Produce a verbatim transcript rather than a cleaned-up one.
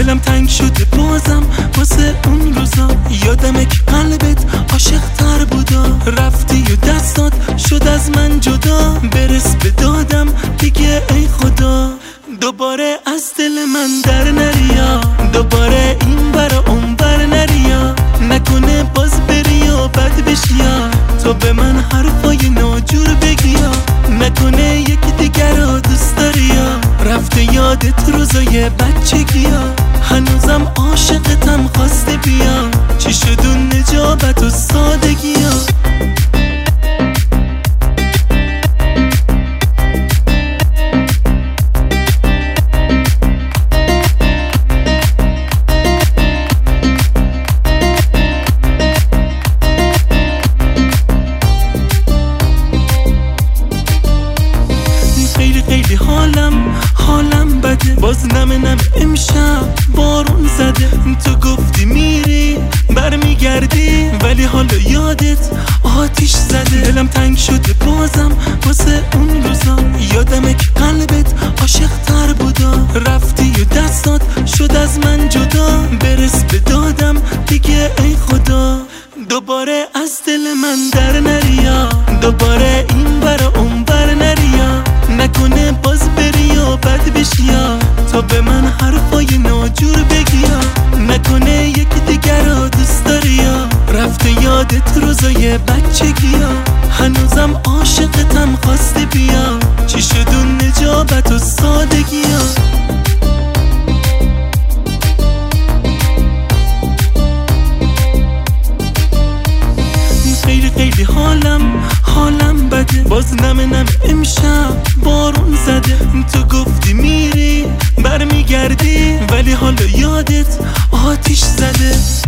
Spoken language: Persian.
دلم تنگ شده بازم واسه اون روزا، یادمه که قلبت عاشق تر بودا. رفتی و دستات شد از من جدا، برس به دادم دیگه ای خدا. دوباره از دل من در نریا، دوباره این برا اون بر نریا. نکنه باز بری و بد بشیا، تو به من حرفای ناجور بگیا. نکنه یکی دیگر رو دوست داریا، رفته یادت روزای بچگیا. هنوزم عاشقتم خواسته بیا، چی شد اون نجابت و سادگیا. خیلی خیلی حالم حالم بده، باز نم نم امشب بارون زده. تو گفتی میری برمیگردی، ولی حالا یادت آتیش زده. دلم تنگ شده بازم واسه اون روزا، یادمه که قلبت عاشق تر بودا. رفتی و دستات شد از من جدا، برس به دادم دیگه ای خدا. دوباره از دل من در نریا، دوباره این برا اون بر نریا. نکنه باز بری و بد بشیا، تو به من حرفای ناجور بگیا. نکنه یکی دیگر رو دوست داریا، رفته یادت روزای بچگیا. هنوزم عاشقتم خواسته بیا، چی شد اون نجابت و سادگیا. خیلی خیلی حالم حالم بده، باز نم نم امشب بارون زده. تو گفتی میری برمیگردی، ولی حالا یادت آتیش زده.